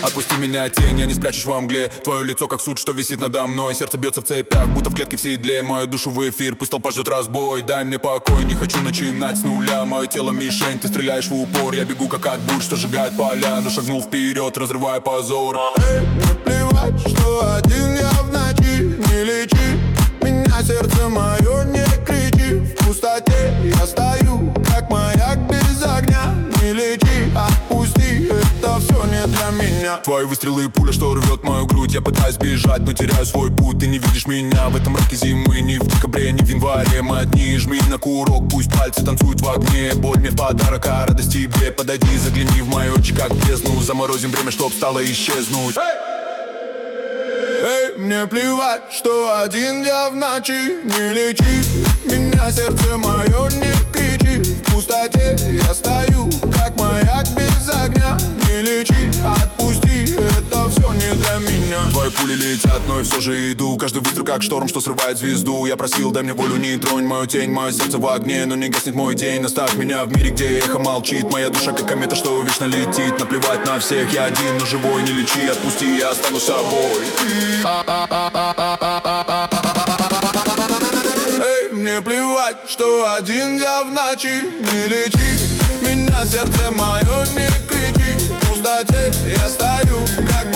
Отпусти меня, тень, я не спрячусь во мгле. Твое лицо как суд, что висит надо мной. Сердце бьется в цепях, будто в клетке в седле. Мою душу в эфир, пусть толпа ждет разбой. Дай мне покой, не хочу начинать с нуля. Мое тело мишень, ты стреляешь в упор. Я бегу как от бурь, что сжигает поля. Но шагнул вперед, разрывая позор. Эй, мне плевать, что один я в ночи. Не лечи меня, сердце мое, не кричи. В пустоте я стою, как маяк без огня. Не лечи, отпусти, это все не для меня. Твои выстрелы и пуля, что рвет мою грудь. Я пытаюсь бежать, но теряю свой путь. Ты не видишь меня в этом мраке зимы. Ни в декабре, ни в январе. Мы одни, жми на курок, пусть пальцы танцуют в огне. Боль мне в подарок, а радость тебе. Подойди, загляни в мои очи, как в бездну. Заморозим время, чтоб стало исчезнуть. Эй, мне плевать, что один я в ночи. Не лечи меня, сердце мое, не кричи. В пустоте я стою, как маяк без огня. Не лечи, отпусти, это все не для меня. Твои пули летят, но я все же иду. Каждый выстрел как шторм, что срывает звезду. Я просил, дай мне волю, не тронь мою тень. Мое сердце в огне, но не гаснет мой день. Оставь меня в мире, где эхо молчит. Моя душа как комета, что вечно летит. Наплевать на всех, я один, но живой. Не лечи, отпусти, я останусь собой. Эй, мне плевать, что один я в ночи. Не лечи меня, сердце мое, не кричи. В пустоте я стою, как